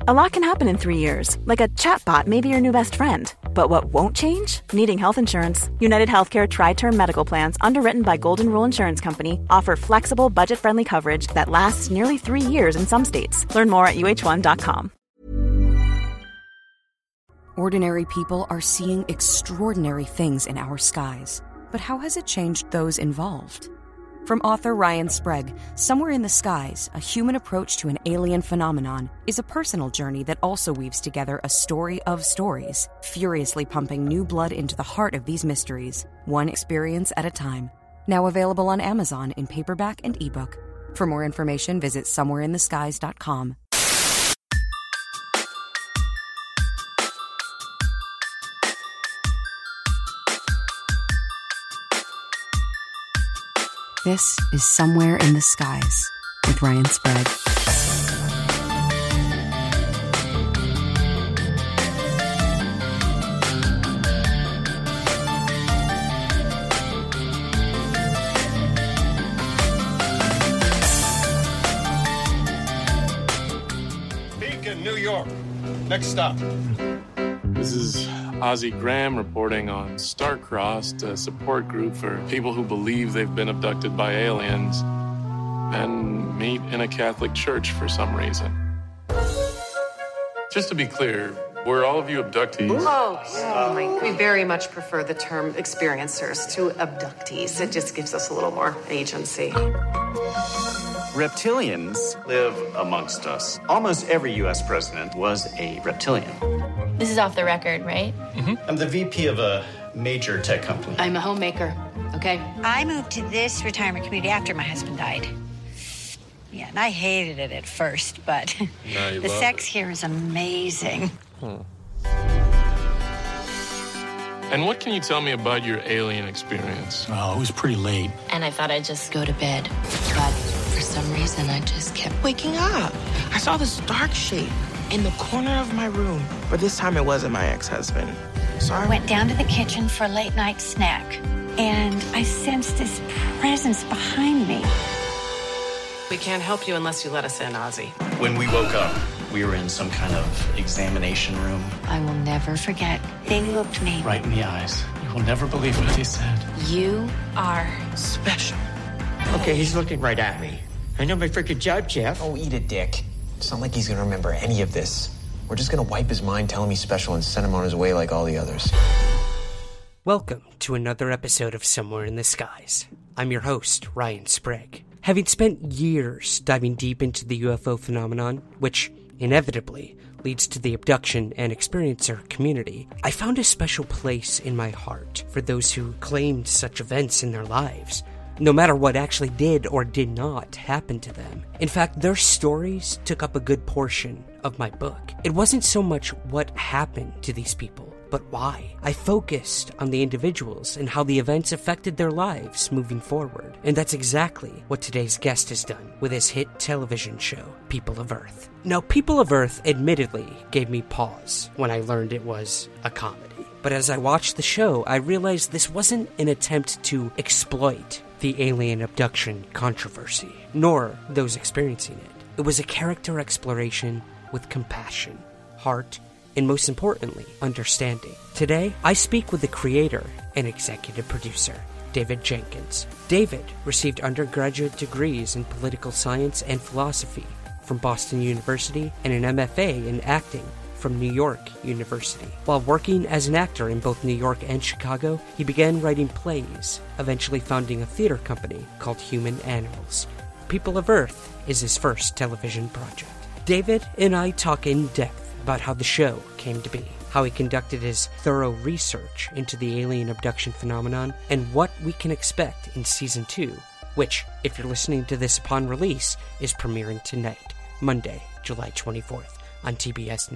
A lot can happen in 3 years, like a chatbot may be your new best friend. But what won't change? Needing health insurance. United Healthcare Tri-Term Medical Plans, underwritten by Golden Rule Insurance Company, offer flexible, budget-friendly coverage that lasts nearly 3 years in some states. Learn more at uh1.com. Ordinary people are seeing extraordinary things in our skies. But how has it changed those involved? From author Ryan Sprague, Somewhere in the Skies, A Human Approach to an Alien Phenomenon, is a personal journey that also weaves together a story of stories, furiously pumping new blood into the heart of these mysteries, one experience at a time. Now available on Amazon in paperback and ebook. For more information, visit somewhereintheskies.com. This is Somewhere in the Skies with Ryan Sprague. Beacon, New York. Next stop. This is Ozzie Graham reporting on Star-Crossed, a support group for people who believe they've been abducted by aliens and meet in a Catholic church for some reason. Just to be clear, were all of you abductees? We very much prefer the term experiencers to abductees. It just gives us a little more agency. Reptilians live amongst us. Almost every U.S. president was a reptilian. This is off the record, right? Mm-hmm. I'm the VP of a major tech company. I'm a homemaker, okay? I moved to this retirement community after my husband died. Yeah, and I hated it at first, but the sex here is amazing. And what can you tell me about your alien experience? Oh, it was pretty late. And I thought I'd just go to bed. But for some reason, I just kept waking up. I saw this dark shape in the corner of my room, but this time it wasn't my ex-husband. So I went down to the kitchen for a late night snack, and I sensed this presence behind me. We can't help you unless you let us in, Ozzie. When we woke up, we were in some kind of examination room. I will never forget. They looked me right in the eyes. You will never believe what they said. You are special. Okay, he's looking right at me. I know my freaking job, Jeff. Oh, eat it, Dick. It's not like he's gonna remember any of this. We're just gonna wipe his mind, tell him he's special, and send him on his way like all the others. Welcome to another episode of Somewhere in the Skies. I'm your host, Ryan Sprague. Having spent years diving deep into the UFO phenomenon, which inevitably leads to the abduction and experiencer community, I found a special place in my heart for those who claimed such events in their lives, no matter what actually did or did not happen to them. In fact, their stories took up a good portion of my book. It wasn't so much what happened to these people, but why. I focused on the individuals and how the events affected their lives moving forward. And that's exactly what today's guest has done with his hit television show, People of Earth. Now, People of Earth admittedly gave me pause when I learned it was a comedy. But as I watched the show, I realized this wasn't an attempt to exploit the alien abduction controversy, nor those experiencing it. It was a character exploration with compassion, heart, and most importantly, understanding. Today, I speak with the creator and executive producer, David Jenkins. David received undergraduate degrees in political science and philosophy from Boston University and an MFA in acting from New York University. While working as an actor in both New York and Chicago, he began writing plays, eventually founding a theater company called Human Animals. People of Earth is his first television project. David and I talk in depth about how the show came to be, how he conducted his thorough research into the alien abduction phenomenon, and what we can expect in Season 2, which, if you're listening to this upon release, is premiering tonight, Monday, July 24th, on TBS Network.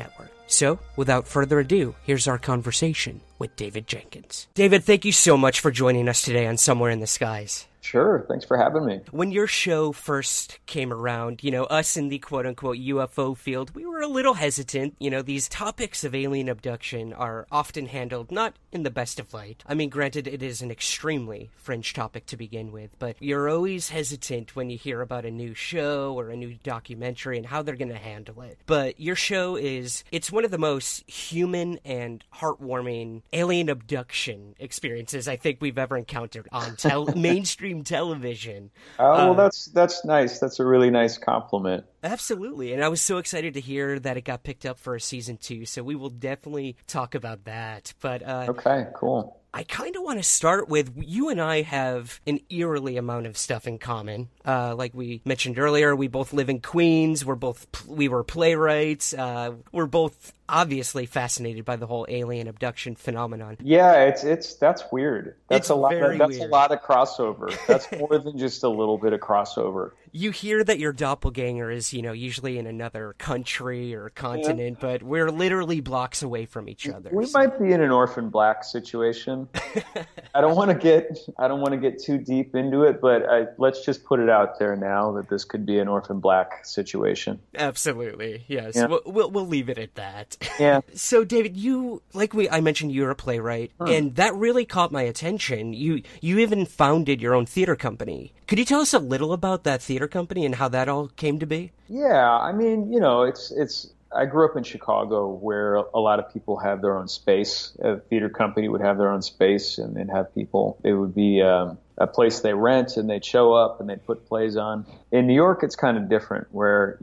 So, without further ado, here's our conversation with David Jenkins. David, thank you so much for joining us today on Somewhere in the Skies. Sure. Thanks for having me. When your show first came around, us in the quote-unquote UFO field, we were a little hesitant. These topics of alien abduction are often handled not in the best of light. I mean, granted, it is an extremely fringe topic to begin with, but you're always hesitant when you hear about a new show or a new documentary and how they're going to handle it. But your show it's one of the most human and heartwarming alien abduction experiences I think we've ever encountered on mainstream television. Oh, well, that's nice. That's a really nice compliment. Absolutely. And I was so excited to hear that it got picked up for a season 2, so we will definitely talk about that. But okay, cool. I kind of want to start with, you and I have an eerily amount of stuff in common. Like we mentioned earlier, we both live in Queens. We were playwrights. We're both obviously fascinated by the whole alien abduction phenomenon. Yeah, that's weird. That's weird. A lot of crossover. That's more than just a little bit of crossover. You hear that your doppelganger is, usually in another country or continent, but we're literally blocks away from each other. We might be in an Orphan Black situation. I don't want to get too deep into it, but let's just put it out there now that this could be an Orphan Black situation. Absolutely, yes. Yeah. We'll leave it at that. Yeah. So, David, I mentioned, you're a playwright, and that really caught my attention. You even founded your own theater company. Could you tell us a little about that theater company and how that all came to be? Yeah, I mean, I grew up in Chicago where a lot of people have their own space. A theater company would have their own space and have people. It would be a place they rent and they'd show up and they'd put plays on. In New York, it's kind of different where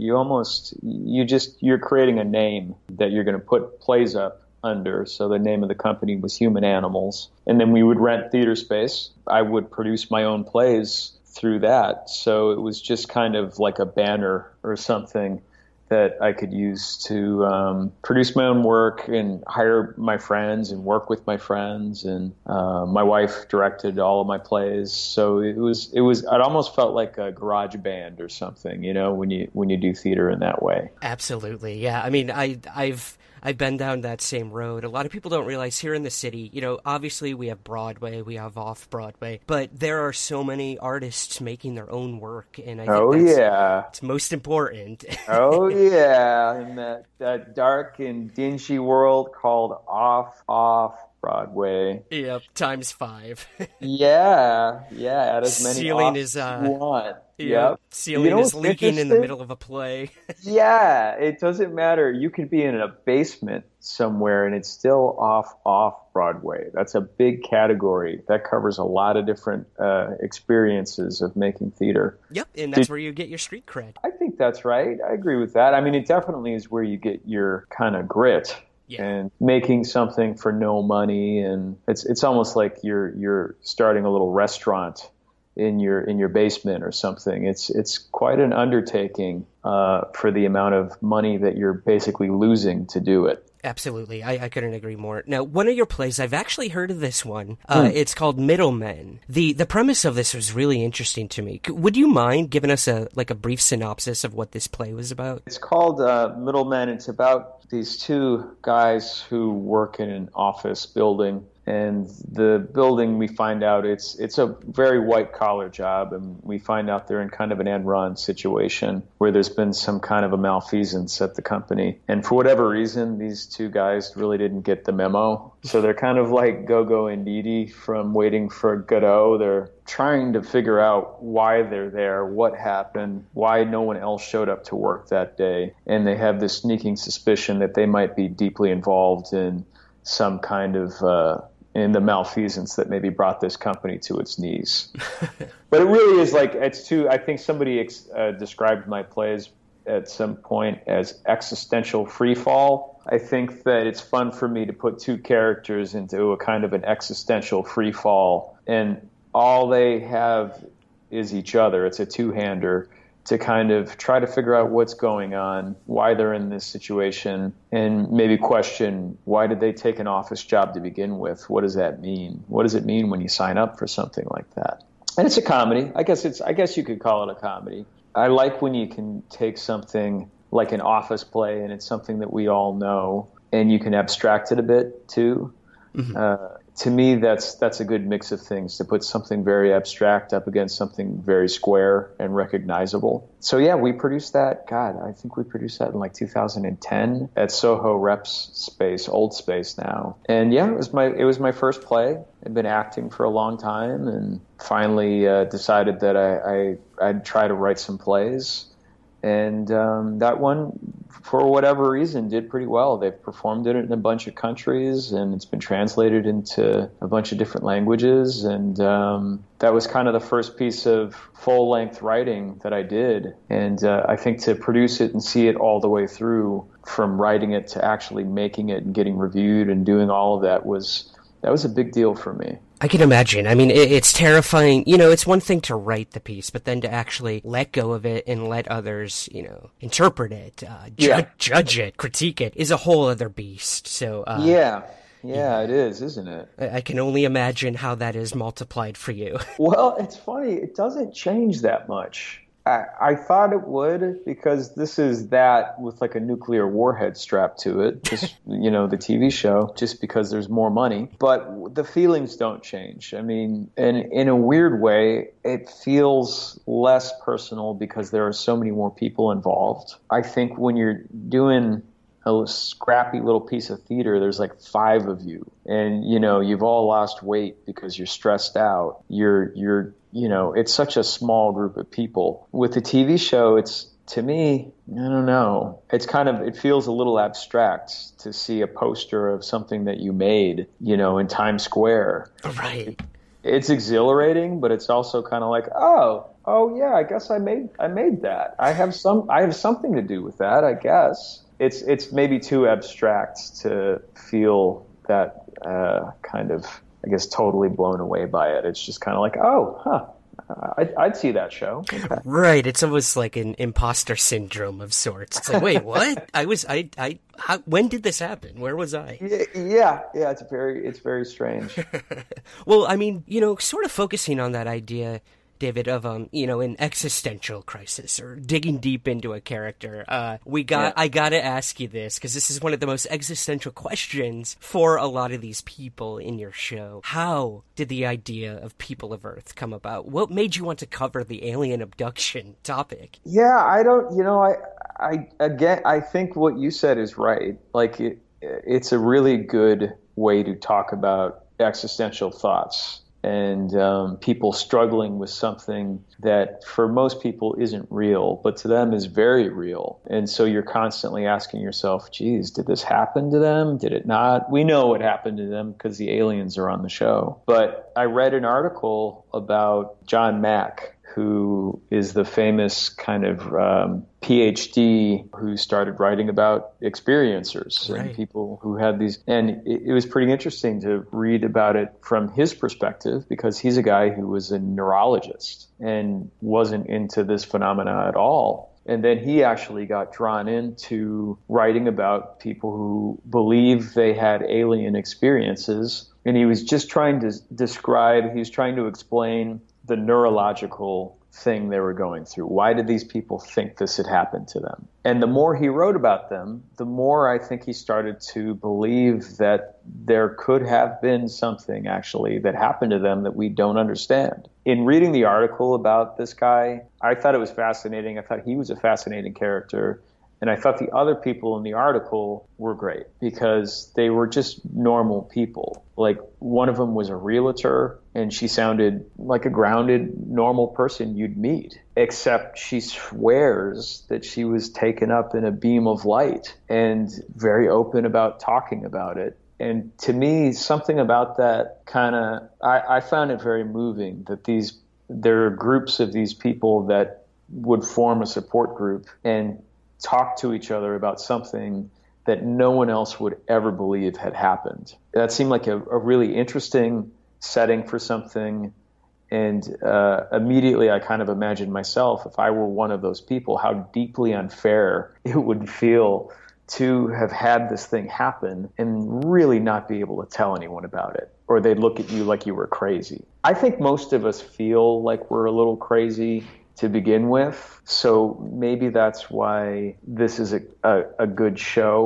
you're creating a name that you're going to put plays up under. So the name of the company was Human Animals. And then we would rent theater space. I would produce my own plays through that. So it was just kind of like a banner or something that I could use to produce my own work and hire my friends and work with my friends. And my wife directed all of my plays. So it almost felt like a garage band or something, when you do theater in that way. Absolutely. Yeah. I mean, I've been down that same road. A lot of people don't realize here in the city, obviously we have Broadway, we have off-Broadway, but there are so many artists making their own work, and I think it's most important. Oh, yeah, in that dark and dingy world called off-Broadway. Yep, times 5. Yeah, add as many ceiling as you want. Yep. Ceiling is leaking in the middle of a play. Yeah, it doesn't matter. You could be in a basement somewhere and it's still off Broadway. That's a big category. That covers a lot of different experiences of making theater. Yep, and that's where you get your street cred. I think that's right. I agree with that. I mean, it definitely is where you get your kind of grit. Yeah. And making something for no money, and it's almost like you're starting a little restaurant in your basement or something. It's quite an undertaking for the amount of money that you're basically losing to do it. Absolutely. I couldn't agree more. Now, one of your plays, I've actually heard of this one. It's called Middlemen. The premise of this was really interesting to me. Would you mind giving us a brief synopsis of what this play was about? It's called Middlemen. It's about these two guys who work in an office building. And the building, we find out it's a very white-collar job, and we find out they're in kind of an end-run situation where there's been some kind of a malfeasance at the company. And for whatever reason, these two guys really didn't get the memo. So they're kind of like Go-Go and Dee from Waiting for Godot. They're trying to figure out why they're there, what happened, why no one else showed up to work that day. And they have this sneaking suspicion that they might be deeply involved in some kind of in the malfeasance that maybe brought this company to its knees. But it really is I think somebody described my plays at some point as existential freefall. I think that it's fun for me to put two characters into a kind of an existential freefall, and all they have is each other. It's a two-hander to kind of try to figure out what's going on, why they're in this situation, and maybe question, why did they take an office job to begin with? What does that mean? What does it mean when you sign up for something like that? And it's a comedy. I guess you could call it a comedy. I like when you can take something like an office play, and it's something that we all know, and you can abstract it a bit too. Mm-hmm. To me, that's a good mix of things, to put something very abstract up against something very square and recognizable. So yeah, we produced that. God, I think we produced that in like 2010 at Soho Reps Space, Old Space now. And yeah, it was my first play. I'd been acting for a long time, and finally decided that I'd try to write some plays. And that one, for whatever reason, did pretty well. They've performed it in a bunch of countries, and it's been translated into a bunch of different languages. And that was kind of the first piece of full-length writing that I did. And I think to produce it and see it all the way through, from writing it to actually making it and getting reviewed and doing all of that was a big deal for me. I can imagine. I mean, it's terrifying. You know, it's one thing to write the piece, but then to actually let go of it and let others, interpret it, judge it, critique it is a whole other beast. So, Yeah, it is, isn't it? I can only imagine how that is multiplied for you. Well, it's funny. It doesn't change that much. I thought it would, because this is that with like a nuclear warhead strapped to it, just, the TV show, just because there's more money. But the feelings don't change. I mean, in a weird way, it feels less personal because there are so many more people involved. I think when you're doing a scrappy little piece of theater, there's like 5 of you, and you've all lost weight because you're stressed out. It's such a small group of people. With the TV show, it's, to me, I don't know. It feels a little abstract to see a poster of something that you made, in Times Square. Right. It's exhilarating, but it's also kind of like, oh yeah, I guess I made that. I have something to do with that, I guess. It's maybe too abstract to feel that kind of, I guess, totally blown away by it. It's just kind of like, I'd see that show. Okay. Right. It's almost like an imposter syndrome of sorts. It's like, wait, what? When did this happen? Where was I? Yeah. It's very strange. Well, I mean, sort of focusing on that idea, David, of an existential crisis or digging deep into a character. I gotta ask you this, because this is one of the most existential questions for a lot of these people in your show. How did the idea of People of Earth come about? What made you want to cover the alien abduction topic? Yeah, I think what you said is right. Like, it's a really good way to talk about existential thoughts. And people struggling with something that for most people isn't real, but to them is very real. And so you're constantly asking yourself, geez, did this happen to them? Did it not? We know what happened to them because the aliens are on the show. But I read an article about John Mack, who is the famous kind of PhD who started writing about experiencers, right, and people who had these. And it was pretty interesting to read about it from his perspective, because he's a guy who was a neurologist and wasn't into this phenomena at all. And then he actually got drawn into writing about people who believe they had alien experiences. And he was just trying to explain the neurological thing they were going through. Why did these people think this had happened to them? And the more he wrote about them, the more I think he started to believe that there could have been something actually that happened to them that we don't understand. In reading the article about this guy, I thought it was fascinating. I thought he was a fascinating character. And I thought the other people in the article were great because they were just normal people. Like, one of them was a realtor, and she sounded like a grounded, normal person you'd meet, except she swears that she was taken up in a beam of light and very open about talking about it. And to me, something about that I found it very moving that there are groups of these people that would form a support group and talk to each other about something that no one else would ever believe had happened. That seemed like a really interesting setting for something. And immediately I kind of imagined myself, if I were one of those people, how deeply unfair it would feel to have had this thing happen and really not be able to tell anyone about it, or they'd look at you like you were crazy. I think most of us feel like we're a little crazy to begin with, so maybe that's why this is a good show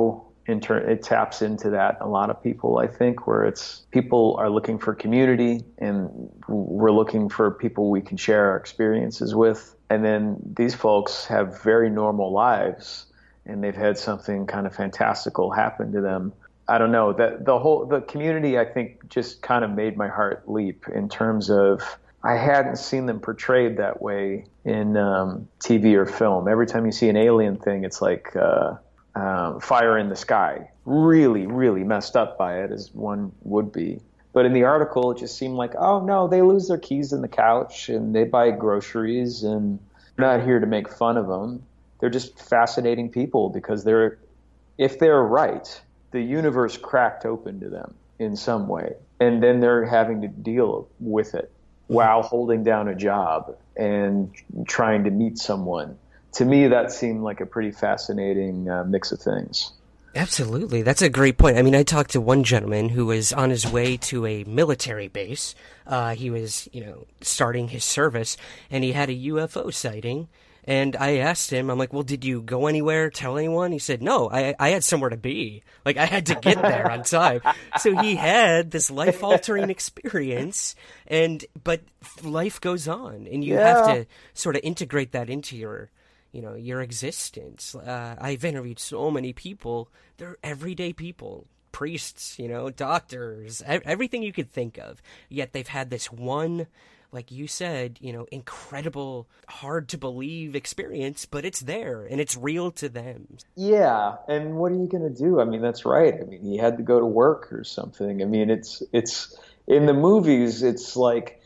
it taps into that. A lot of people, I think, where it's people are looking for community, and we're looking for people we can share our experiences with. And then these folks have very normal lives, and they've had something kind of fantastical happen to them. I don't know, that the community, I think, just kind of made my heart leap in terms of I hadn't seen them portrayed that way in TV or film. Every time you see an alien thing, it's like fire in the sky. Really, really messed up by it, as one would be. But in the article, it just seemed like, oh, no, they lose their keys in the couch and they buy groceries, and we're not here to make fun of them. They're just fascinating people because if they're right, the universe cracked open to them in some way. And then they're having to deal with it while holding down a job and trying to meet someone. To me, that seemed like a pretty fascinating mix of things. Absolutely. That's a great point. I mean, I talked to one gentleman who was on his way to a military base. He was, starting his service, and he had a UFO sighting. And I asked him, I'm like, well, did you go anywhere, tell anyone? He said, no, I had somewhere to be. Like, I had to get there on time. So he had this life-altering experience, but life goes on, and you have to sort of integrate that into your existence. I've interviewed so many people. They're everyday people, priests, doctors, everything you could think of. Yet they've had this one, like you said, incredible, hard to believe experience, but it's there and it's real to them. Yeah. And what are you going to do? I mean, that's right. I mean, he had to go to work or something. I mean, it's in the movies, it's like,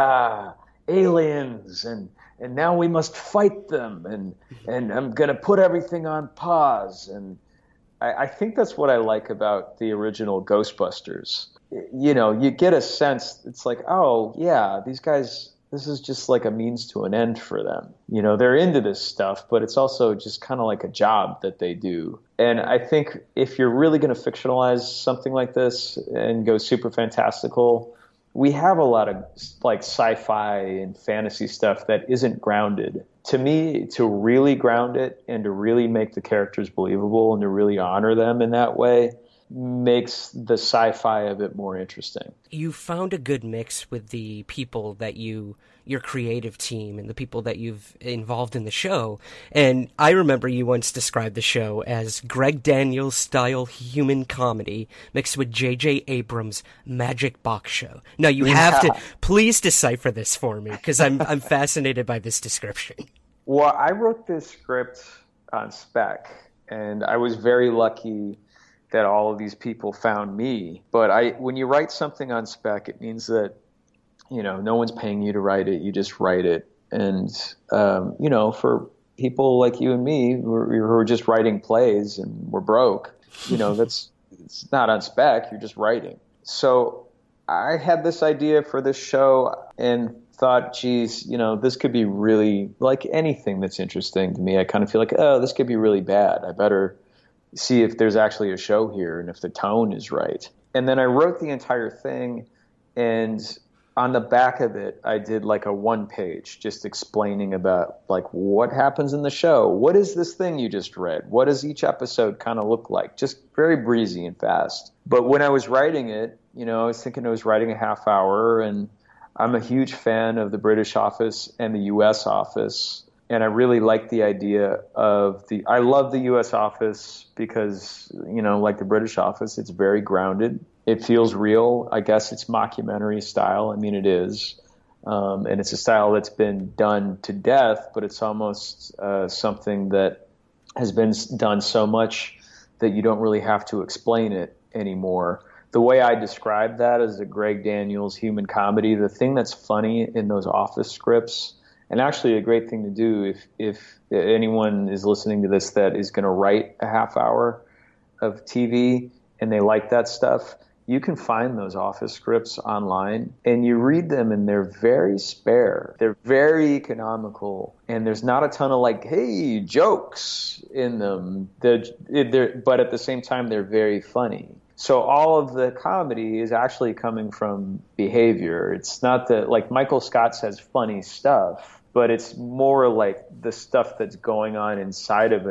aliens and now we must fight them, and I'm going to put everything on pause. And I think that's what I like about the original Ghostbusters. You get a sense, it's like, oh, yeah, these guys, this is just like a means to an end for them. They're into this stuff, but it's also just kind of like a job that they do. And I think if you're really going to fictionalize something like this and go super fantastical, we have a lot of like sci-fi and fantasy stuff that isn't grounded. To me, to really ground it and to really make the characters believable and to really honor them in that way makes the sci-fi a bit more interesting. You found a good mix with the people that your creative team and the people that you've involved in the show. And I remember you once described the show as Greg Daniels style human comedy mixed with J.J. Abrams' Magic Box Show. Now you have to please decipher this for me, because I'm fascinated by this description. Well, I wrote this script on spec, and I was very lucky that all of these people found me. But when you write something on spec, it means that, no one's paying you to write it. You just write it. And, for people like you and me who are just writing plays and we're broke, it's not on spec. You're just writing. So I had this idea for this show and thought, geez, this could be really like anything that's interesting to me. I kind of feel like, oh, this could be really bad. I better see if there's actually a show here and if the tone is right. And then I wrote the entire thing, and on the back of it, I did like a 1-page just explaining about like what happens in the show. What is this thing you just read? What does each episode kind of look like? Just very breezy and fast. But when I was writing it, I was thinking I was writing a half hour, and I'm a huge fan of the British Office and the U.S. Office. And I really like the idea of I love the U.S. Office because, like the British Office, it's very grounded. It feels real. I guess it's mockumentary style. I mean, it is. And it's a style that's been done to death, but it's almost something that has been done so much that you don't really have to explain it anymore. The way I describe that is a Greg Daniels human comedy. The thing that's funny in those Office scripts, and actually a great thing to do if anyone is listening to this that is going to write a half hour of TV and they like that stuff, you can find those Office scripts online and you read them and they're very spare. They're very economical and there's not a ton of like, hey, jokes in them. But at the same time, they're very funny. So all of the comedy is actually coming from behavior. It's not that like Michael Scott says funny stuff, but it's more like the stuff that's going on inside of him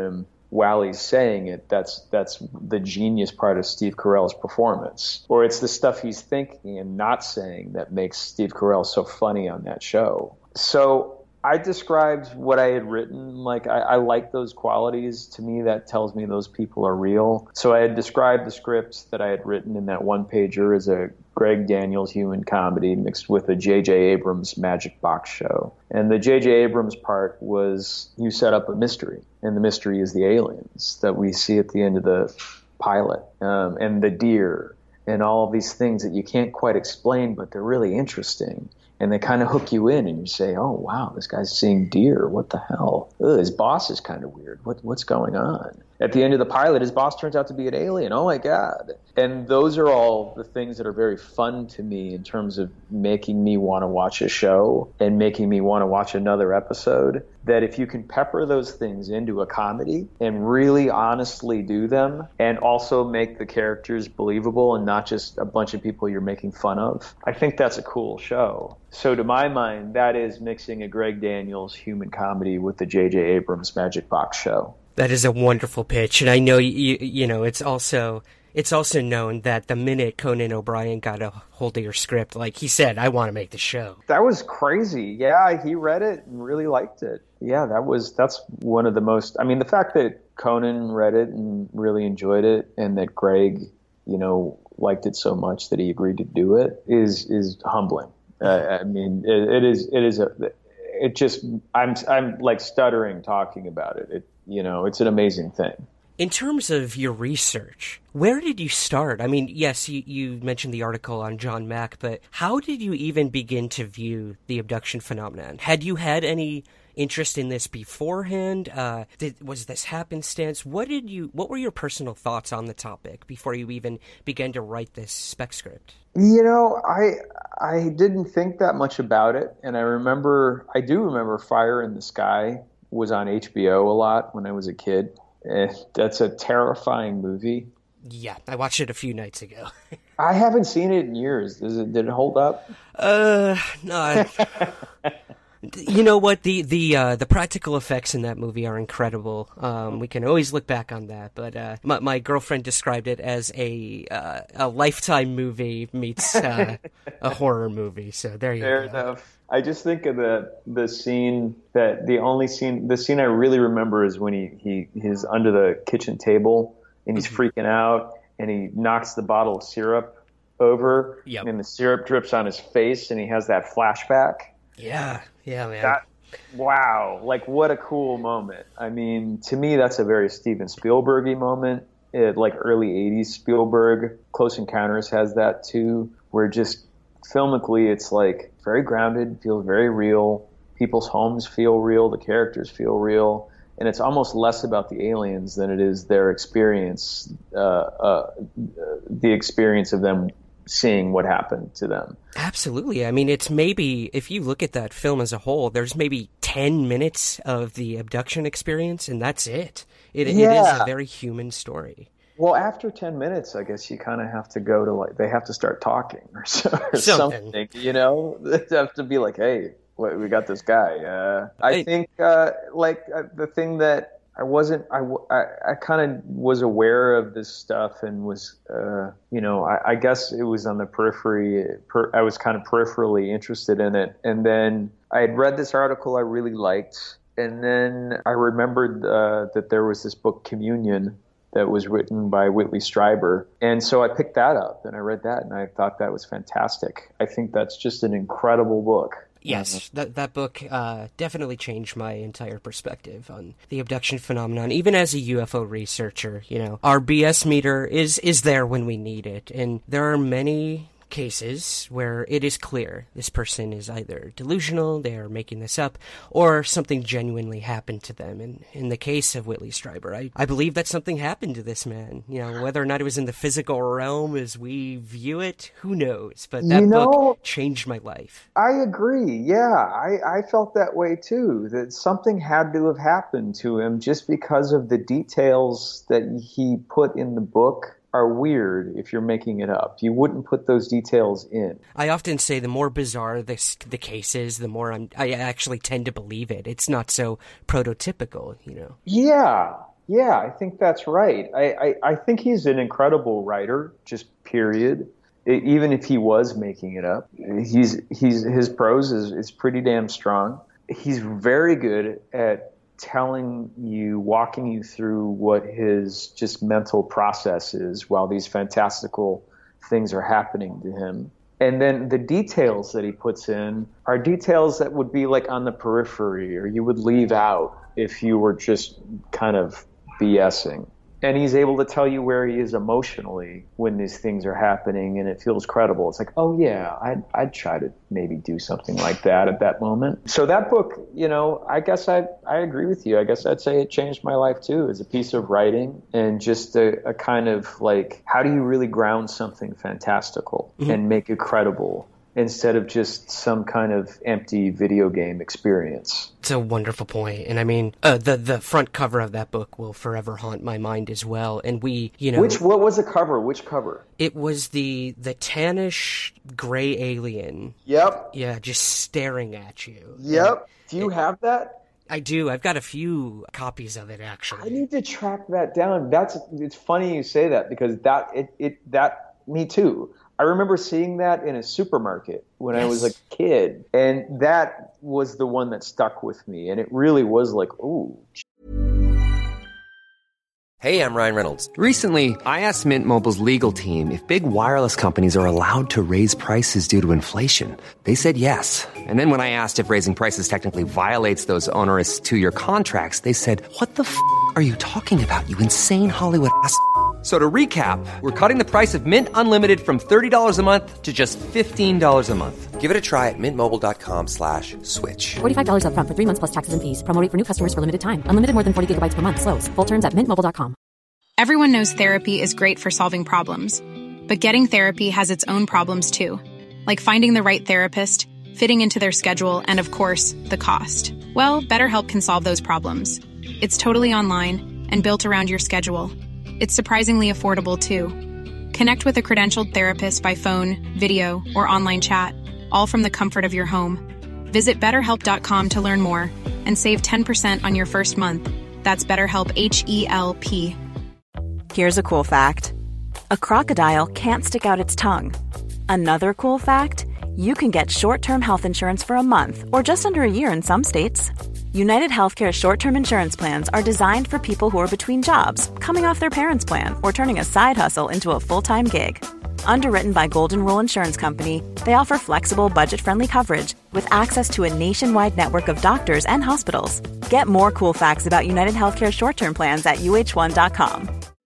while he's saying it, that's the genius part of Steve Carell's performance. Or it's the stuff he's thinking and not saying that makes Steve Carell so funny on that show. So I described what I had written. Like, I like those qualities. To me, that tells me those people are real. So I had described the script that I had written in that one-pager as a Greg Daniels human comedy mixed with a J.J. Abrams Magic Box Show. And the J.J. Abrams part was you set up a mystery, and the mystery is the aliens that we see at the end of the pilot, and the deer, and all of these things that you can't quite explain, but they're really interesting. And they kind of hook you in, and you say, oh, wow, this guy's seeing deer. What the hell? Ugh, his boss is kind of weird. What's going on? At the end of the pilot, his boss turns out to be an alien. Oh, my God. And those are all the things that are very fun to me in terms of making me want to watch a show and making me want to watch another episode. That if you can pepper those things into a comedy and really honestly do them and also make the characters believable and not just a bunch of people you're making fun of, I think that's a cool show. So to my mind, that is mixing a Greg Daniels human comedy with the J.J. Abrams Magic Box Show. That is a wonderful pitch, and I know you know it's also known that the minute Conan O'Brien got a hold of your script, like he said, I want to make the show. That was crazy. Yeah, he read it and really liked it. Yeah, that's one of the most. I mean, the fact that Conan read it and really enjoyed it, and that Greg, liked it so much that he agreed to do it is humbling. I mean, I'm like stuttering talking about it. It's an amazing thing. In terms of your research, where did you start? I mean, yes, you mentioned the article on John Mack, but how did you even begin to view the abduction phenomenon? Had you had any interest in this beforehand? Was this happenstance? What were your personal thoughts on the topic before you even began to write this spec script? I didn't think that much about it, and I do remember Fire in the Sky was on HBO a lot when I was a kid. That's a terrifying movie. Yeah, I watched it a few nights ago. I haven't seen it in years. Did it hold up? No. You know what? The practical effects in that movie are incredible. We can always look back on that. But my girlfriend described it as a Lifetime movie meets a horror movie. So there you go. Fair enough. I just think of the scene the scene I really remember is when he's under the kitchen table and he's freaking out and he knocks the bottle of syrup over and the syrup drips on his face and he has that flashback. Yeah, man. Wow, like what a cool moment. I mean, to me, that's a very Steven Spielberg-y moment. Like early 80s Spielberg. Close Encounters has that too, where just filmically it's like very grounded, feels very real. People's homes feel real, the characters feel real, and it's almost less about the aliens than it is their experience, the experience of them seeing what happened to them. Absolutely. I mean, it's maybe, if you look at that film as a whole, there's maybe 10 minutes of the abduction experience, and that's it. It is a very human story. Well, after 10 minutes, I guess you kind of have to go to, they have to start talking or something, They have to be like, hey, we got this guy. I think, the thing that I kind of was aware of this stuff and was, I guess it was on the periphery. I was kind of peripherally interested in it. And then I had read this article I really liked. And then I remembered that there was this book, Communion, that was written by Whitley Strieber. And so I picked that up and I read that and I thought that was fantastic. I think that's just an incredible book. Yes, that book definitely changed my entire perspective on the abduction phenomenon. Even as a UFO researcher, our BS meter is there when we need it. And there are many cases where it is clear this person is either delusional, they are making this up, or something genuinely happened to them. And in the case of Whitley Strieber, I believe that something happened to this man. Whether or not it was in the physical realm as we view it, who knows? But that book changed my life. I agree. Yeah, I felt that way too, that something had to have happened to him just because of the details that he put in the book are weird if you're making it up. You wouldn't put those details in. I often say the more bizarre the case is, the more I actually tend to believe it. It's not so prototypical, Yeah. Yeah, I think that's right. I think he's an incredible writer, just period. Even if he was making it up, his prose is pretty damn strong. He's very good at walking you through what his just mental process is while these fantastical things are happening to him. And then the details that he puts in are details that would be like on the periphery, or you would leave out if you were just kind of BSing. And he's able to tell you where he is emotionally when these things are happening, and it feels credible. It's like, oh yeah, I'd try to maybe do something like that at that moment. So that book, I guess I agree with you. I guess I'd say it changed my life too, as a piece of writing and just a kind of like, how do you really ground something fantastical and make it credible, instead of just some kind of empty video game experience. It's a wonderful point. And I mean, the front cover of that book will forever haunt my mind as well. And what was the cover? Which cover? It was the tannish gray alien. Yep. Yeah, just staring at you. Yep. Do you have that? I do. I've got a few copies of it, actually. I need to track that down. It's funny you say that, because me too. I remember seeing that in a supermarket when I was a kid, and that was the one that stuck with me, and it really was like, ooh. Hey, I'm Ryan Reynolds. Recently, I asked Mint Mobile's legal team if big wireless companies are allowed to raise prices due to inflation. They said yes. And then when I asked if raising prices technically violates those onerous 2-year contracts, they said, what the f*** are you talking about, you insane Hollywood ass f- So to recap, we're cutting the price of Mint Unlimited from $30 a month to just $15 a month. Give it a try at mintmobile.com/switch. $45 up front for 3 months plus taxes and fees. Promo rate for new customers for limited time. Unlimited more than 40 gigabytes per month. Slows full terms at mintmobile.com. Everyone knows therapy is great for solving problems. But getting therapy has its own problems too. Like finding the right therapist, fitting into their schedule, and of course, the cost. Well, BetterHelp can solve those problems. It's totally online and built around your schedule. It's surprisingly affordable, too. Connect with a credentialed therapist by phone, video, or online chat, all from the comfort of your home. Visit BetterHelp.com to learn more and save 10% on your first month. That's BetterHelp, H-E-L-P. Here's a cool fact. A crocodile can't stick out its tongue. Another cool fact, you can get short-term health insurance for a month or just under a year in some states. United Healthcare short-term insurance plans are designed for people who are between jobs, coming off their parents' plan, or turning a side hustle into a full-time gig. Underwritten by Golden Rule Insurance Company, they offer flexible, budget-friendly coverage with access to a nationwide network of doctors and hospitals. Get more cool facts about United Healthcare short-term plans at uh1.com.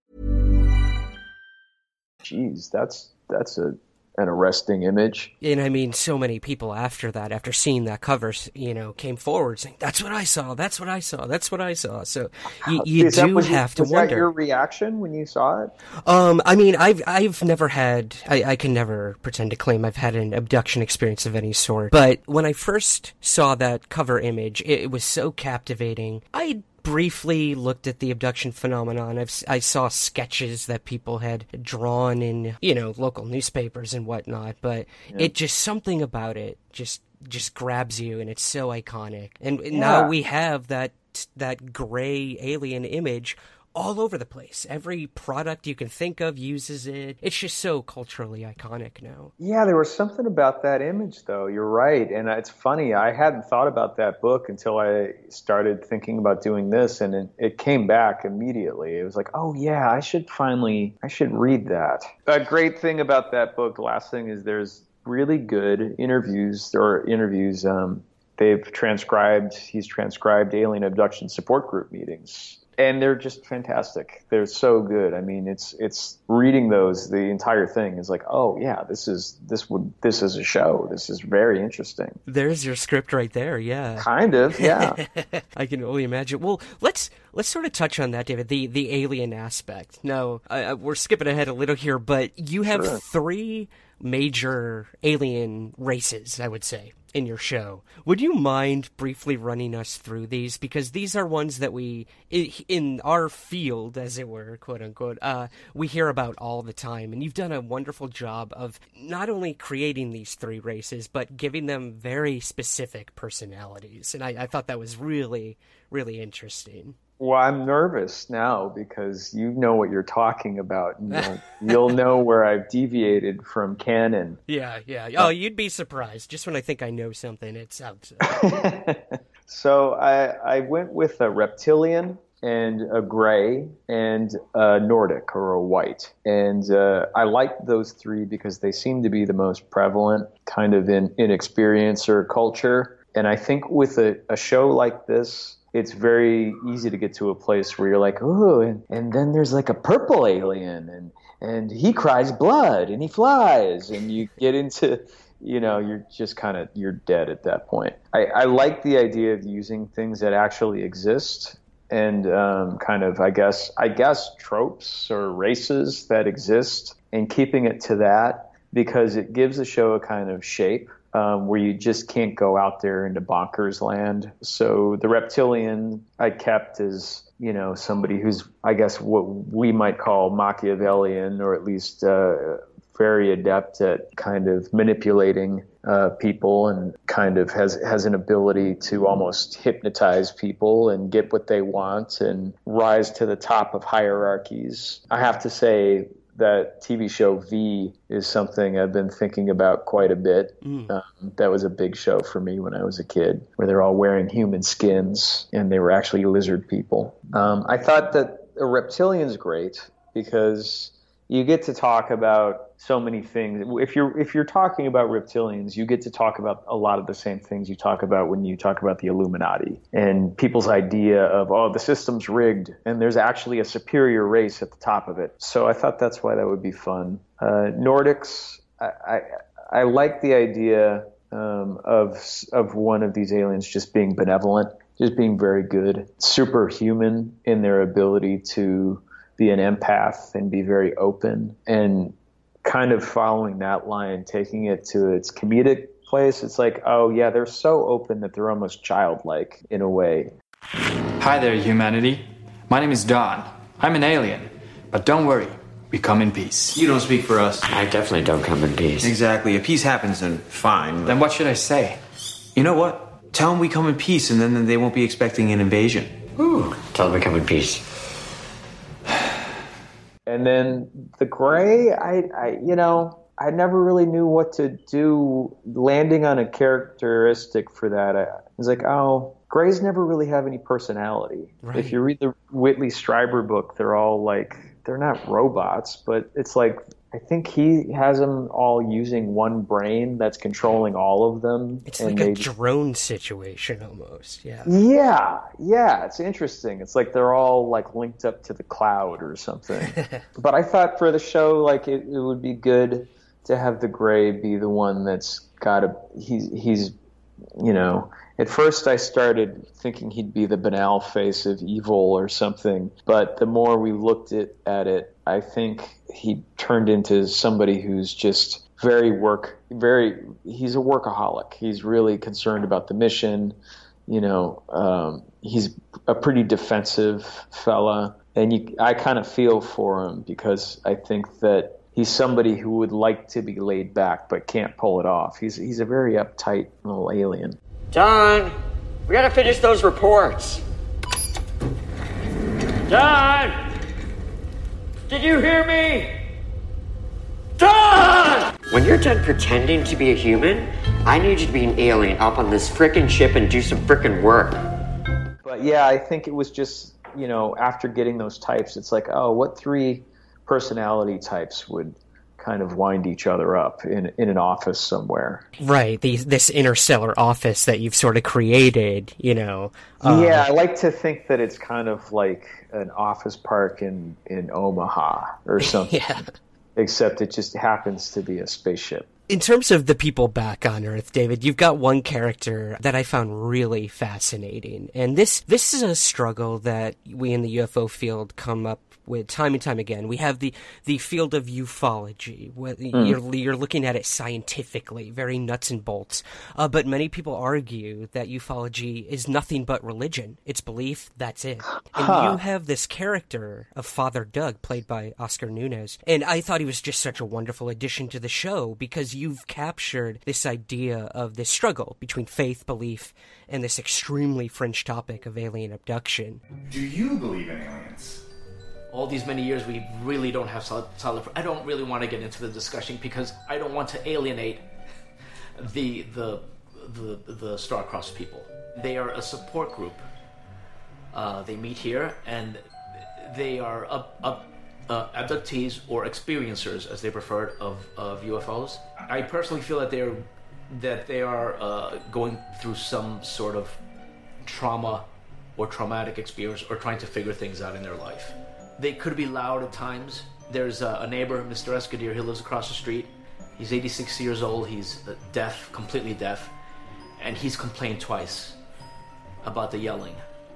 Jeez, that's an arresting image. And I mean, so many people after seeing that cover, came forward saying, that's what I saw, that's what I saw, that's what I saw. So you have to wonder. Was that your reaction when you saw it? I mean, I've never had, I can never pretend to claim I've had an abduction experience of any sort. But when I first saw that cover image, it was so captivating. I briefly looked at the abduction phenomenon. I saw sketches that people had drawn in, local newspapers and whatnot, but it just, something about it just grabs you, and it's so iconic. And now we have that gray alien image all over the place. Every product you can think of uses it. It's just so culturally iconic now. Yeah, there was something about that image, though. You're right. And it's funny. I hadn't thought about that book until I started thinking about doing this, and it came back immediately. It was like, oh, yeah, I should read that. A great thing about that book, the last thing, is there's really good interviews. He's transcribed alien abduction support group meetings. And they're just fantastic. They're so good. I mean, it's reading those, the entire thing is like, oh yeah, this is a show. This is very interesting. There's your script right there. Yeah. Kind of. Yeah. I can only imagine. Well, let's sort of touch on that, David. The alien aspect. Now, we're skipping ahead a little here, but you have 3 major alien races, I would say, in your show. Would you mind briefly running us through these? Because these are ones that we, in our field, as it were, quote unquote, we hear about all the time. And you've done a wonderful job of not only creating these 3 races, but giving them very specific personalities. And I thought that was really, really interesting. Well, I'm nervous now because you know what you're talking about. And you'll know where I've deviated from canon. Yeah. Oh, you'd be surprised. Just when I think I know something, it's out. So I went with a reptilian and a gray and a Nordic or a white. And I liked those three because they seem to be the most prevalent kind of in experience or culture. And I think with a show like this, it's very easy to get to a place where you're like, oh, and then there's like a purple alien and he cries blood and he flies, and you get into, you're just you're dead at that point. I like the idea of using things that actually exist and I guess tropes or races that exist and keeping it to that, because it gives the show a kind of shape. Where you just can't go out there into bonkers land. So the reptilian I kept as, somebody who's, I guess, what we might call Machiavellian, or at least very adept at kind of manipulating people, and kind of has an ability to almost hypnotize people and get what they want and rise to the top of hierarchies. I have to say, that TV show V is something I've been thinking about quite a bit. That was a big show for me when I was a kid, where they're all wearing human skins and they were actually lizard people. I thought that a reptilian's great because you get to talk about so many things. If you're talking about reptilians, you get to talk about a lot of the same things you talk about when you talk about the Illuminati and people's idea of, the system's rigged and there's actually a superior race at the top of it. So I thought that's why that would be fun. Nordics, I like the idea of one of these aliens just being benevolent, just being very good, superhuman in their ability to be an empath and be very open, and kind of following that line, taking it to its comedic place. It's like, oh yeah, they're so open that they're almost childlike in a way. Hi there, humanity. My name is Don. I'm an alien. But don't worry, we come in peace. You don't speak for us. I definitely don't come in peace. Exactly. If peace happens, then fine. Then what should I say? You know what? Tell them we come in peace, and then they won't be expecting an invasion. Ooh, tell them we come in peace. And then the gray, I never really knew what to do landing on a characteristic for that. I was like, grays never really have any personality. Right. If you read the Whitley Strieber book, they're all they're not robots, but it's like, I think he has them all using one brain that's controlling all of them. It's like a drone situation almost, yeah. Yeah, it's interesting. It's like they're all linked up to the cloud or something. But I thought for the show, it would be good to have the gray be the one that's he's at first I started thinking he'd be the banal face of evil or something, but the more we looked at it, I think he turned into somebody who's just he's a workaholic. He's really concerned about the mission. He's a pretty defensive fella, and I kind of feel for him because I think that he's somebody who would like to be laid back but can't pull it off. He's a very uptight little alien. Don, we gotta finish those reports. Don! Did you hear me? Don! When you're done pretending to be a human, I need you to be an alien up on this frickin' ship and do some frickin' work. But yeah, I think it was just, after getting those types, it's like, what three personality types would kind of wind each other up in an office somewhere. Right, this interstellar office that you've sort of created, Yeah, I like to think that it's kind of like an office park in Omaha or something. Yeah. Except it just happens to be a spaceship. In terms of the people back on Earth, David, you've got one character that I found really fascinating. And this is a struggle that we in the UFO field come up with time and time again. We have the field of ufology. You're looking at it scientifically, very nuts and bolts. But many people argue that ufology is nothing but religion. It's belief, that's it. And you have this character of Father Doug, played by Oscar Nunez. And I thought he was just such a wonderful addition to the show because is you've captured this idea of this struggle between faith, belief, and this extremely fringe topic of alien abduction. Do you believe in aliens? All these many years, we really don't have solid. I don't really want to get into the discussion because I don't want to alienate the star-crossed people. They are a support group. They meet here, and they are abductees or experiencers, as they prefer, of UFOs. I personally feel that they are going through some sort of trauma or traumatic experience, or trying to figure things out in their life. They could be loud at times. There's a neighbor, Mr. Escudero. He lives across the street. He's 86 years old. He's deaf, completely deaf, and he's complained twice about the yelling.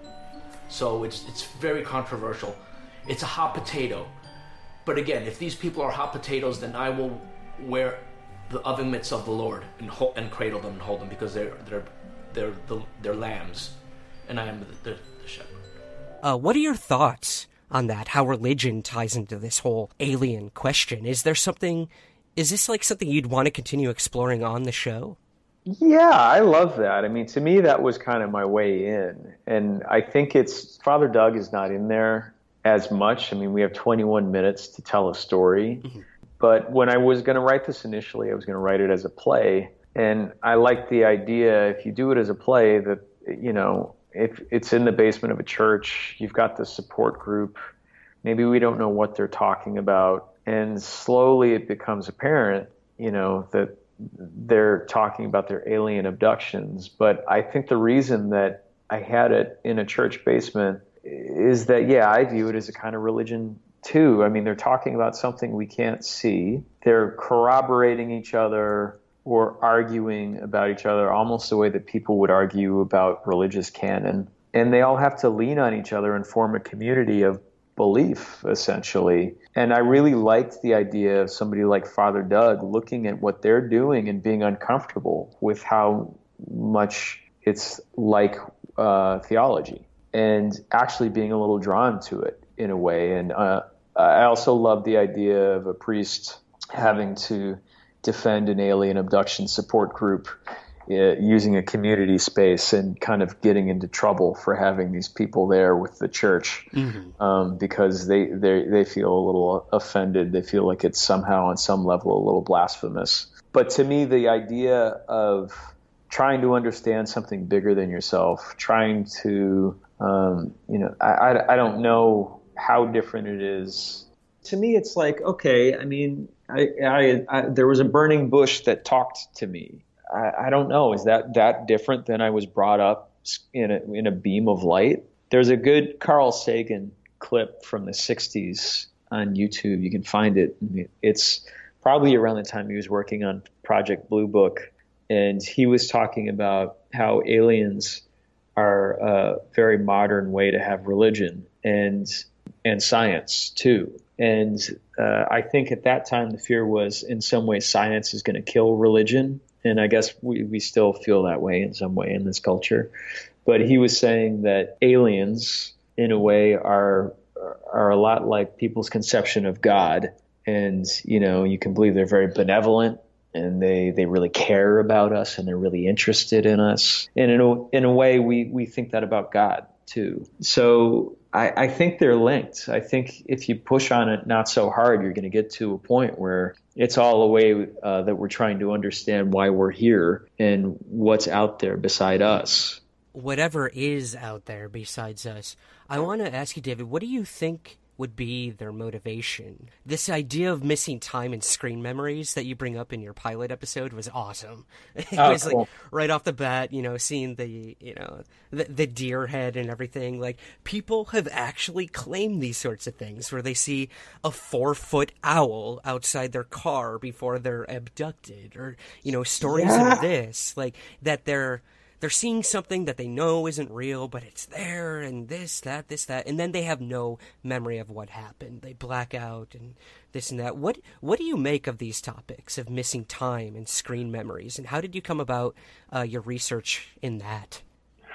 So it's very controversial. It's a hot potato. But again, if these people are hot potatoes, then I will wear the oven mitts of the Lord and cradle them and hold them, because they're lambs, and I am the shepherd. What are your thoughts on that? How religion ties into this whole alien question? Is this like something you'd want to continue exploring on the show? Yeah, I love that. I mean, to me, that was kind of my way in. And I think Father Doug is not in there as much. I mean, we have 21 minutes to tell a story. Mm-hmm. But when I was going to write this initially, I was going to write it as a play. And I liked the idea, if you do it as a play, that, you know, if it's in the basement of a church, you've got the support group, maybe we don't know what they're talking about. And slowly it becomes apparent, you know, that they're talking about their alien abductions. But I think the reason that I had it in a church basement is that, yeah, I view it as a kind of religion too. I mean, they're talking about something we can't see. They're corroborating each other or arguing about each other almost the way that people would argue about religious canon. And they all have to lean on each other and form a community of belief, essentially. And I really liked the idea of somebody like Father Doug looking at what they're doing and being uncomfortable with how much it's like theology, and actually being a little drawn to it in a way. And I also love the idea of a priest having to defend an alien abduction support group using a community space and kind of getting into trouble for having these people there with the church, because they feel a little offended. They feel like it's somehow on some level a little blasphemous. But to me, the idea of trying to understand something bigger than yourself, trying to, I don't know how different it is. To me, it's like, okay, I mean, I there was a burning bush that talked to me. I don't know. Is that different than I was brought up in a beam of light? There's a good Carl Sagan clip from the 60s on YouTube. You can find it. It's probably around the time he was working on Project Blue Book. And he was talking about how aliens are a very modern way to have religion and science too. And I think at that time the fear was, in some way, science is going to kill religion. And I guess we still feel that way in some way in this culture. But he was saying that aliens, in a way, are a lot like people's conception of God. And, you know, you can believe they're very benevolent, and they really care about us, and they're really interested in us. And in a way, we think that about God too. So I think they're linked. I think if you push on it not so hard, you're going to get to a point where it's all a way that we're trying to understand why we're here and what's out there beside us. Whatever is out there besides us. I want to ask you, David, what do you think would be their motivation? This idea of missing time and screen memories that you bring up in your pilot episode was awesome. It was cool. Like right off the bat, you know, seeing the deer head and everything. Like, people have actually claimed these sorts of things where they see a 4-foot owl outside their car before they're abducted, or, you know, stories of this, like that they're seeing something that they know isn't real, but it's there, and this, that, and then they have no memory of what happened. They black out, and this and that. What do you make of these topics of missing time and screen memories, and how did you come about your research in that?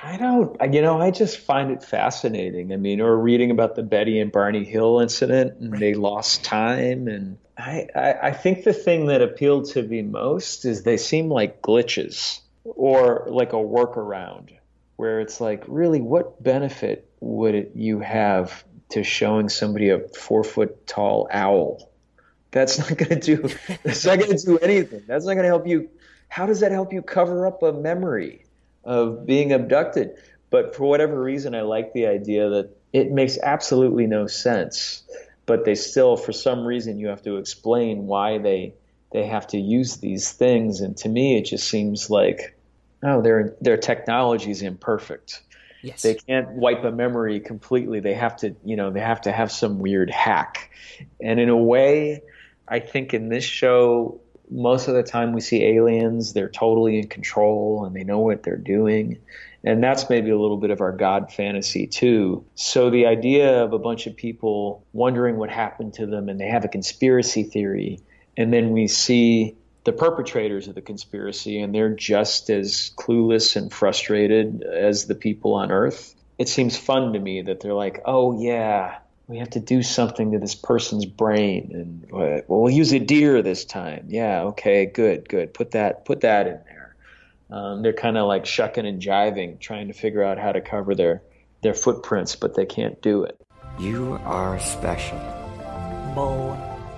I just find it fascinating. I mean, or reading about the Betty and Barney Hill incident, and they lost time. And I think the thing that appealed to me most is they seem like glitches or like a workaround, where it's like, really, what benefit would you have to showing somebody a 4-foot tall owl? That's not going to do anything. That's not going to help you. How does that help you cover up a memory of being abducted? But for whatever reason, I like the idea that it makes absolutely no sense, but they still, for some reason, you have to explain why they have to use these things. And to me, it just seems like, their technology is imperfect. Yes. They can't wipe a memory completely. They have to have some weird hack. And in a way, I think in this show, most of the time we see aliens, they're totally in control and they know what they're doing. And that's maybe a little bit of our God fantasy too. So the idea of a bunch of people wondering what happened to them, and they have a conspiracy theory, and then we see the perpetrators of the conspiracy, and they're just as clueless and frustrated as the people on Earth. It seems fun to me that they're like, oh yeah, we have to do something to this person's brain, and well, we'll use a deer this time. Yeah, okay, good. Put that in there. They're kind of like shucking and jiving, trying to figure out how to cover their footprints, but they can't do it. You are special. Bull.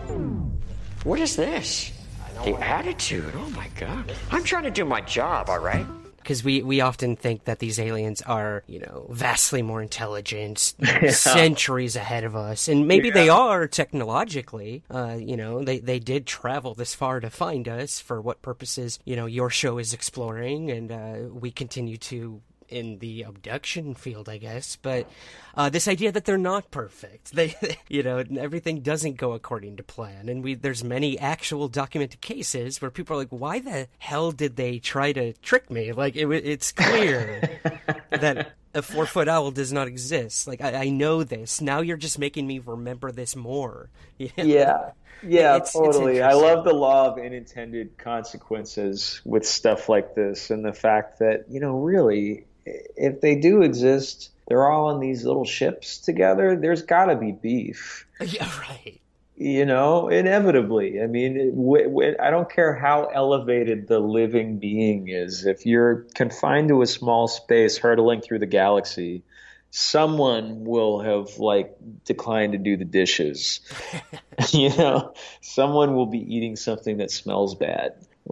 What is this? The attitude. Oh my God. I'm trying to do my job, all right? Because we often think that these aliens are, vastly more intelligent, centuries ahead of us. And maybe they are technologically. They did travel this far to find us. For what purposes, your show is exploring, and we continue to in the abduction field, I guess. But this idea that they're not perfect, everything doesn't go according to plan. And there's many actual documented cases where people are like, why the hell did they try to trick me? Like, it's clear that a 4-foot owl does not exist. Like, I know this. Now you're just making me remember this more. Yeah, totally. I love the law of unintended consequences with stuff like this, and the fact that, really, if they do exist, they're all on these little ships together. There's got to be beef. Yeah, right. Inevitably. I mean, I don't care how elevated the living being is. If you're confined to a small space hurtling through the galaxy, someone will have declined to do the dishes. Someone will be eating something that smells bad.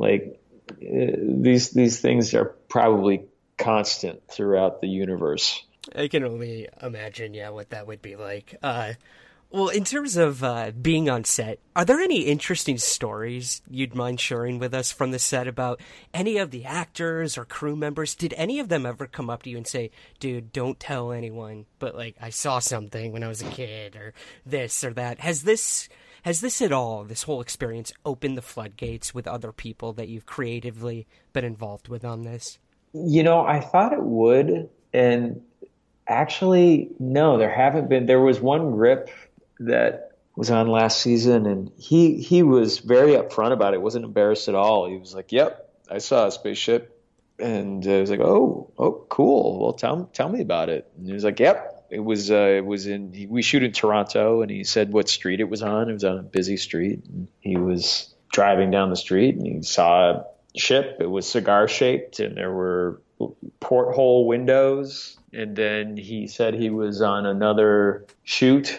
These things are probably constant throughout the universe. I can only imagine, what that would be like. Well, in terms of being on set, are there any interesting stories you'd mind sharing with us from the set about any of the actors or crew members? Did any of them ever come up to you and say, dude, don't tell anyone, but I saw something when I was a kid, or this or that? Has this at all, this whole experience, opened the floodgates with other people that you've creatively been involved with on this? I thought it would, and actually, no, there haven't been. There was one grip that was on last season, and he was very upfront about it. Wasn't embarrassed at all. He was like, "Yep, I saw a spaceship," and I was like, "Oh, cool. Well, tell me about it." And he was like, "Yep, it was we shoot in Toronto," and he said what street it was on. It was on a busy street. And he was driving down the street, and he saw a ship. It was cigar shaped, and there were porthole windows. And then he said he was on another shoot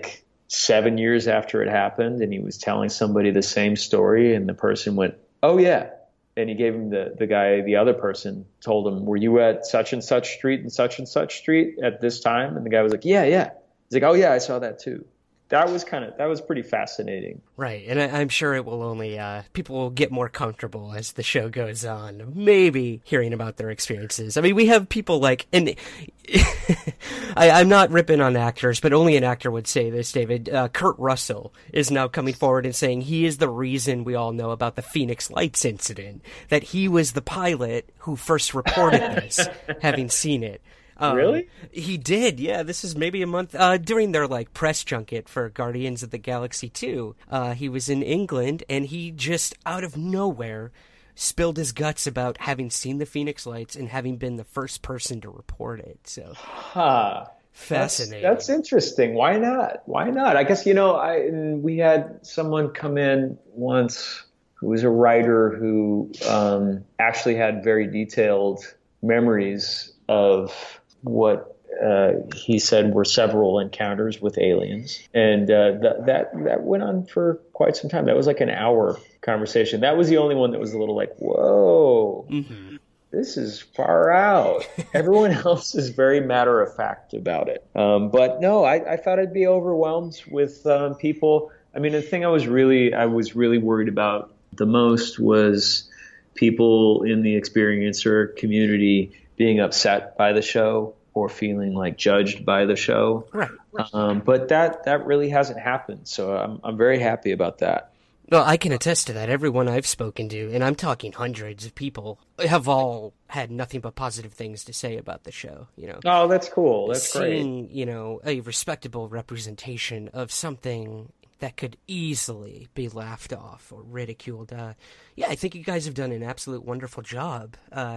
7 years after it happened, and he was telling somebody the same story, and the person went, "Oh yeah," and he gave him the other person told him, "Were you at such and such street and such street at this time?" And the guy was like, "Yeah." He's like, "Oh yeah, I saw that too." That was pretty fascinating. Right, and I'm sure it will only, people will get more comfortable as the show goes on, maybe hearing about their experiences. I mean, we have people and I'm not ripping on actors, but only an actor would say this, David. Kurt Russell is now coming forward and saying he is the reason we all know about the Phoenix Lights incident, that he was the pilot who first reported this, having seen it. Really? He did, yeah. This is maybe a month during their press junket for Guardians of the Galaxy 2. He was in England, and he just out of nowhere spilled his guts about having seen the Phoenix Lights and having been the first person to report it. So, fascinating. That's interesting. Why not? I guess, we had someone come in once who was a writer who actually had very detailed memories of what he said were several encounters with aliens. And that went on for quite some time. That was like an hour conversation. That was the only one that was a little like, whoa, this is far out. Everyone else is very matter of fact about it. But no, I thought I'd be overwhelmed with people. I mean, the thing I was really worried about the most was people in the experiencer community being upset by the show or feeling like judged by the show. Right. But that really hasn't happened. So I'm very happy about that. Well, I can attest to that. Everyone I've spoken to, and I'm talking hundreds of people, have all had nothing but positive things to say about the show. Oh, that's cool. That's Seeing, great. A respectable representation of something that could easily be laughed off or ridiculed. I think you guys have done an absolute wonderful job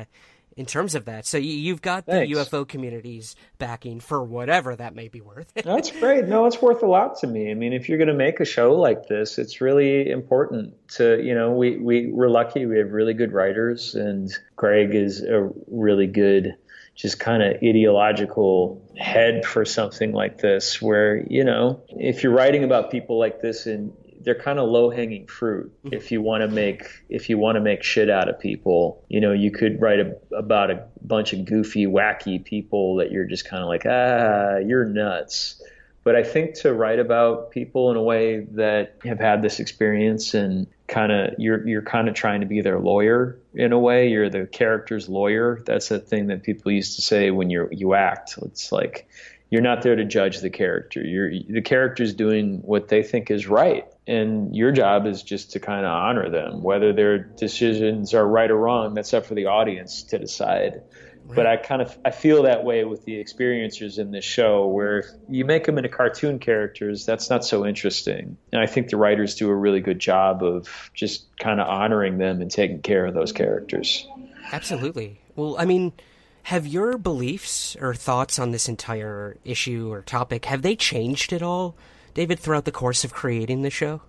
in terms of that. So you've got the UFO community's backing for whatever that may be worth. That's great. No, it's worth a lot to me. I mean, if you're going to make a show like this, it's really important to, we're lucky. We have really good writers, and Greg is a really good, just kind of ideological head for something like this, where, if you're writing about people like this, and they're kind of low-hanging fruit. If you want to make shit out of people, you could write about a bunch of goofy, wacky people that you're just kind of like, you're nuts. But I think to write about people in a way that have had this experience, and you're kind of trying to be their lawyer in a way. You're the character's lawyer. That's a thing that people used to say when you act. It's like, you're not there to judge the character. The character's doing what they think is right. And your job is just to kind of honor them. Whether their decisions are right or wrong, that's up for the audience to decide. Right. But I feel that way with the experiencers in this show, where you make them into cartoon characters, that's not so interesting. And I think the writers do a really good job of just kind of honoring them and taking care of those characters. Absolutely. Well, I mean, have your beliefs or thoughts on this entire issue or topic, have they changed at all, David, throughout the course of creating the show?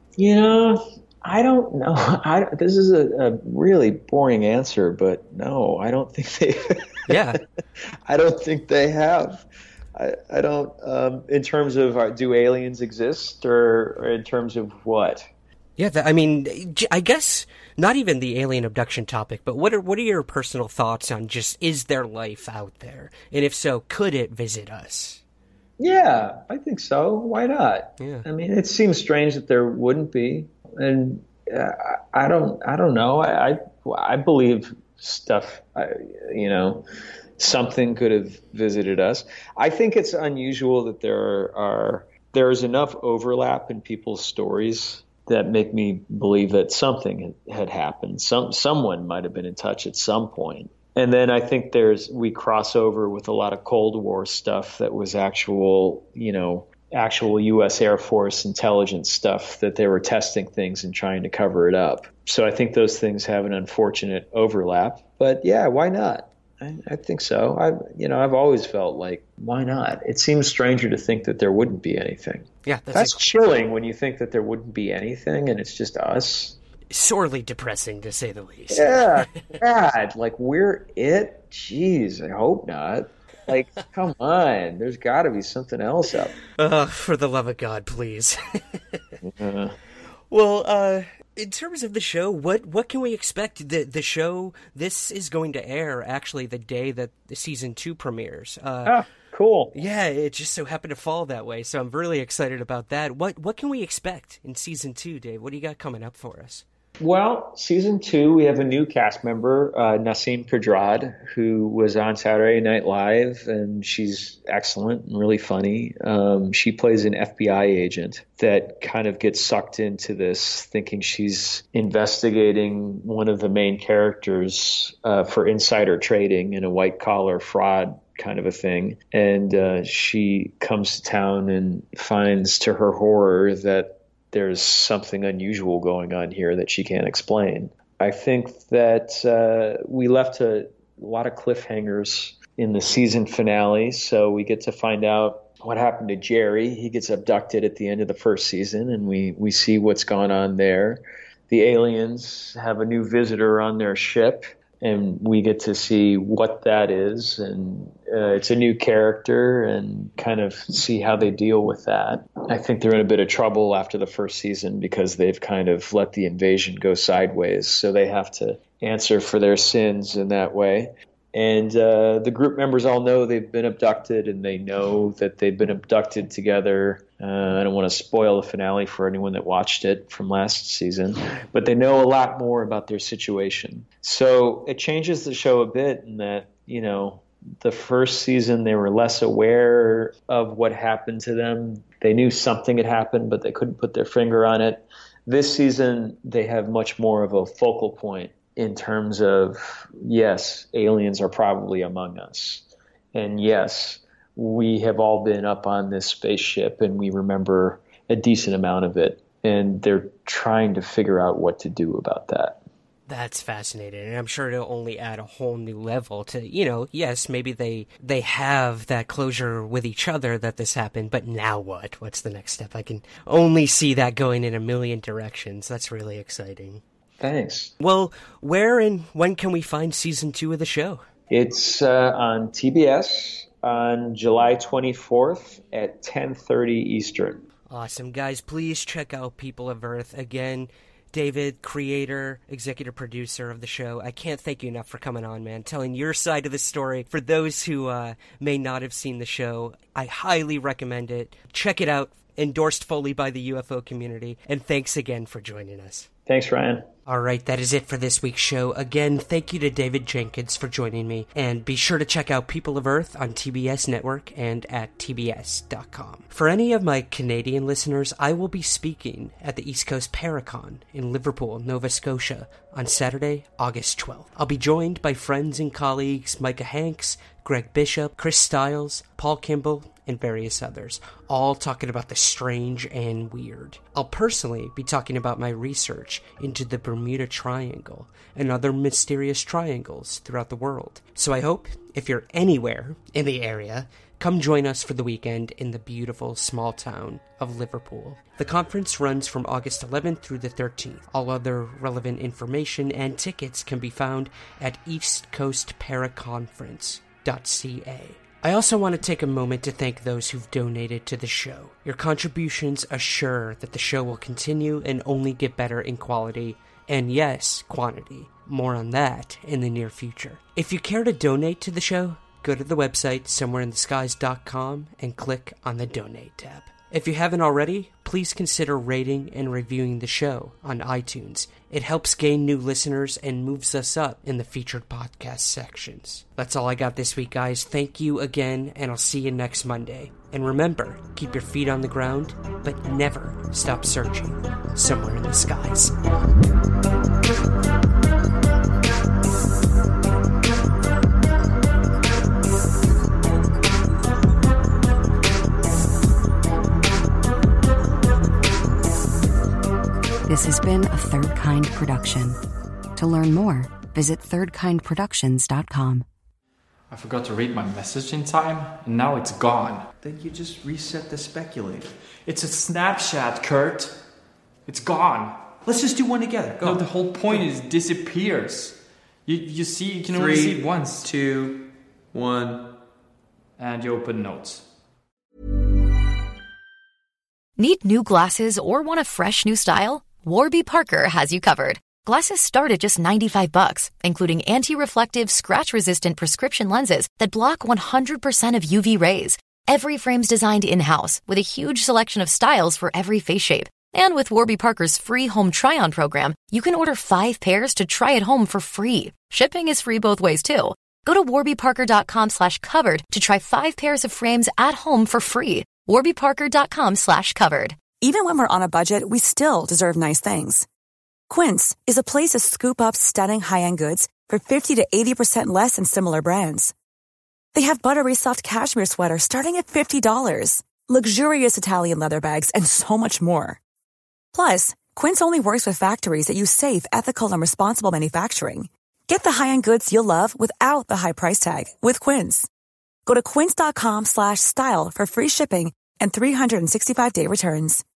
I don't know. This is a really boring answer, but no, I don't think they. Yeah. I don't think they have. I don't. In terms of do aliens exist, or in terms of what? Yeah, I guess not even the alien abduction topic, but what are your personal thoughts on just, is there life out there, and if so, could it visit us? Yeah, I think so. Why not? Yeah. I mean, it seems strange that there wouldn't be, and I don't know. I believe stuff. Something could have visited us. I think it's unusual that there's enough overlap in people's stories that make me believe that something had happened. Someone might have been in touch at some point. And then I think we cross over with a lot of Cold War stuff that was actual U.S. Air Force intelligence stuff, that they were testing things and trying to cover it up. So I think those things have an unfortunate overlap. But yeah, why not? I think so. I've always felt like, why not? It seems stranger to think that there wouldn't be anything. Yeah, that's chilling when you think that there wouldn't be anything and it's just us. Sorely depressing, to say the least. Yeah, God, like we're it? Jeez, I hope not. Like, come on, there's got to be something else up. For the love of God, please. Well, in terms of the show, what can we expect? The show, this is going to air actually the day that the season 2 premieres. Cool. Yeah, it just so happened to fall that way, so I'm really excited about that. What can we expect in season 2, Dave? What do you got coming up for us? Well, season 2, we have a new cast member, Nasim Pedrad, who was on Saturday Night Live, and she's excellent and really funny. She plays an FBI agent that kind of gets sucked into this, thinking she's investigating one of the main characters for insider trading in a white-collar fraud kind of a thing. And she comes to town and finds, to her horror, that there's something unusual going on here that she can't explain. I think that we left a lot of cliffhangers in the season finale, so we get to find out what happened to Jerry. He gets abducted at the end of the first season, and we see what's gone on there. The aliens have a new visitor on their ship, and we get to see what that is, and it's a new character, and kind of see how they deal with that. I think they're in a bit of trouble after the first season because they've kind of let the invasion go sideways, so they have to answer for their sins in that way. And the group members all know they've been abducted, and they know that they've been abducted together. I don't want to spoil the finale for anyone that watched it from last season, but they know a lot more about their situation. So it changes the show a bit in that, you know, the first season they were less aware of what happened to them. They knew something had happened, but they couldn't put their finger on it. This season, they have much more of a focal point in terms of, yes, aliens are probably among us. And yes, we have all been up on this spaceship and we remember a decent amount of it. And they're trying to figure out what to do about that. That's fascinating. And I'm sure it'll only add a whole new level to, you know, yes, maybe they have that closure with each other that this happened, but now what? What's the next step? I can only see that going in a million directions. That's really exciting. Thanks. Well, where and when can we find season 2 of the show? It's on TBS on July 24th at 10:30 Eastern. Awesome. Guys, please check out People of Earth. Again, David, creator, executive producer of the show, I can't thank you enough for coming on, man, telling your side of the story. For those who may not have seen the show, I highly recommend it. Check it out. Endorsed fully by the UFO community. And thanks again for joining us. Thanks, Ryan. All right, that is it for this week's show. Again, thank you to David Jenkins for joining me. And be sure to check out People of Earth on TBS Network and at tbs.com. For any of my Canadian listeners, I will be speaking at the East Coast Paracon in Liverpool, Nova Scotia on Saturday, August 12th. I'll be joined by friends and colleagues Micah Hanks, Greg Bishop, Chris Stiles, Paul Kimball, and various others, all talking about the strange and weird. I'll personally be talking about my research into the Bermuda Triangle and other mysterious triangles throughout the world. So I hope, if you're anywhere in the area, come join us for the weekend in the beautiful small town of Liverpool. The conference runs from August 11th through the 13th. All other relevant information and tickets can be found at eastcoastparaconference.ca. I also want to take a moment to thank those who've donated to the show. Your contributions assure that the show will continue and only get better in quality and, yes, quantity. More on that in the near future. If you care to donate to the show, go to the website somewhereintheskies.com and click on the Donate tab. If you haven't already, please consider rating and reviewing the show on iTunes. It helps gain new listeners and moves us up in the featured podcast sections. That's all I got this week, guys. Thank you again, and I'll see you next Monday. And remember, keep your feet on the ground, but never stop searching somewhere in the skies. This has been a Third Kind production. To learn more, visit thirdkindproductions.com. I forgot to read my message in time, and now it's gone. Then you just reset the speculator. It's a Snapchat, Kurt. It's gone. Let's just do one together. Go. No, the whole point is it disappears. You see, you can only see it once. 2, 1. And you open notes. Need new glasses or want a fresh new style? Warby Parker has you covered. Glasses start at just $95, including anti-reflective, scratch-resistant prescription lenses that block 100% of UV rays. Every frame's designed in-house with a huge selection of styles for every face shape. And with Warby Parker's free home try-on program, you can order 5 pairs to try at home for free. Shipping is free both ways, too. Go to warbyparker.com/covered to try 5 pairs of frames at home for free. warbyparker.com/covered. Even when we're on a budget, we still deserve nice things. Quince is a place to scoop up stunning high-end goods for 50 to 80% less than similar brands. They have buttery soft cashmere sweaters starting at $50, luxurious Italian leather bags, and so much more. Plus, Quince only works with factories that use safe, ethical, and responsible manufacturing. Get the high-end goods you'll love without the high price tag with Quince. Go to quince.com/style for free shipping and 365-day returns.